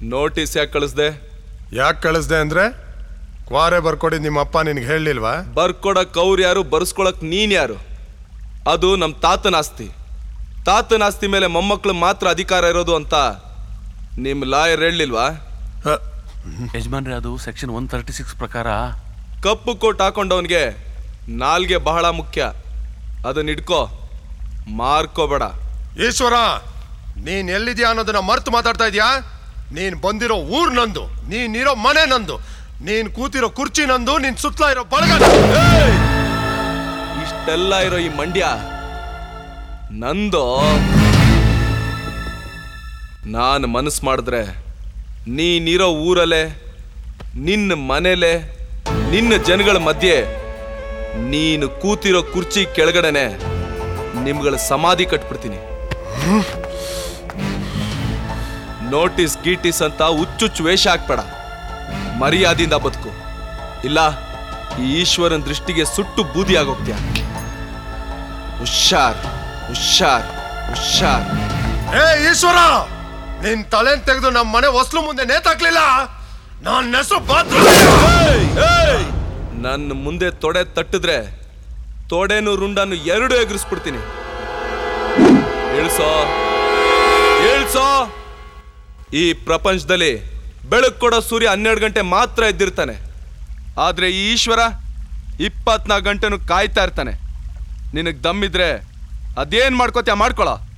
Notice ಯಾಕೆ ಕಳಿಸ್ದೆ? ಯಾಕೆ ಕಳಿಸ್ದೆ ಅಂದ್ರೆ ಕ್ವಾರೆ ಬರ್ಕೊಡಿ ನಿಮ್ಮ ಅಪ್ಪ ನಿನ್ಗೆ ಹೇಳಲಿಲ್ವಾ? ಬರ್ಕೊಡಕ್ ಅವ್ರು ಯಾರು, ಬರ್ಸ್ಕೊಳಕ್ ನೀನ್ ಯಾರು? ಅದು ನಮ್ಮ ತಾತನ ಆಸ್ತಿ. ತಾತನ ಆಸ್ತಿ ಮೇಲೆ ಮೊಮ್ಮಕ್ಕಳು ಮಾತ್ರ ಅಧಿಕಾರ ಇರೋದು ಅಂತ ನಿಮ್ಮ ಲಾಯರ್ ಹೇಳಲಿಲ್ವಾ? ಯಜಮಾನ್ರೆ, ಅದು ಸೆಕ್ಷನ್ 136 ಪ್ರಕಾರ ಕಪ್ಪು ಕೋಟ್ ಹಾಕೊಂಡವನ್ಗೆ ನಾಲ್ಗೆ ಬಹಳ ಮುಖ್ಯ. ಅದನ್ನ ಇಟ್ಕೋ, ಮಾರ್ಕೋಬೇಡ. ಈಶ್ವರ, ನೀನ್ ಎಲ್ಲಿದ್ಯಾ ಅನ್ನೋದನ್ನ ಮರ್ತು ಮಾತಾಡ್ತಾ ಇದೀಯಾ? ನೀನ್ ಬಂದಿರೋ ಊರ್ ನಂದು, ನೀನಿರೋ ಮನೆ ನಂದು, ನೀನ್ ಕೂತಿರೋ ಕುರ್ಚಿ ನಂದು, ನೀನ್ ಸುತ್ತಲ ಇರೋ ಬಳಗ. ಇಷ್ಟೆಲ್ಲ ಇರೋ ಈ ಮಂಡ್ಯ ನಂದು. ನಾನು ಮನಸ್ಸು ಮಾಡಿದ್ರೆ ನೀನಿರೋ ಊರಲ್ಲೇ, ನಿನ್ನ ಮನೇಲೆ, ನಿನ್ನ ಜನಗಳ ಮಧ್ಯೆ, ನೀನು ಕೂತಿರೋ ಕುರ್ಚಿ ಕೆಳಗಡೆನೆ ನಿಮ್ಗಳ ಸಮಾಧಿ ಕಟ್ಬಿಡ್ತೀನಿ. ನೋಟಿಸ್ ಗೀಟಿಸ್ ಅಂತ ಹುಚ್ಚುಚ್ಚು ವೇಷ ಹಾಕ್ಬೇಡ. ಮರ್ಯಾದಿಂದ ಬದುಕು, ಇಲ್ಲ ಈ ಈಶ್ವರನ ದೃಷ್ಟಿಗೆ ಸುಟ್ಟು ಬೂದಿ ಆಗೋಗ್ತೀಯ. ಹುಷಾರ್ ಹುಷಾರ್ ಹುಷಾರ್. ಏ ಈಶ್ವರ, ನಿನ್ ತಲೆನ್ ತೆಗೆದು ನಮ್ಮ ಮನೆ ಹೊಸ್ಲು ಮುಂದೆ ನೇತಾಕ್ಲಿಲ್ಲ, ನಾನ್ ನೆಸು ಬಾತ್ರ. ನನ್ನ ಮುಂದೆ ತೊಡೆ ತಟ್ಟಿದ್ರೆ ತೊಡೆನು ರುಂಡನ್ನು ಎರಡು ಎಗರಿಸ್ಬಿಡ್ತೀನಿ. ಹೇಳ್ಸೋ ಹೇಳ್ಸೋ. ಈ ಪ್ರಪಂಚದಲ್ಲಿ ಬೆಳಕು ಕೊಡೋ ಸೂರ್ಯ 12 ಗಂಟೆ ಮಾತ್ರ ಎದ್ದಿರ್ತಾನೆ. ಆದ್ರೆ ಈ ಈಶ್ವರ 24 ಗಂಟೆನೂ ಕಾಯ್ತಾ ಇರ್ತಾನೆ. ನಿನಗೆ ದಮ್ಮಿದ್ರೆ ಅದೇನ್ ಮಾಡ್ಕೋತೀಯ ಮಾಡ್ಕೊಳ.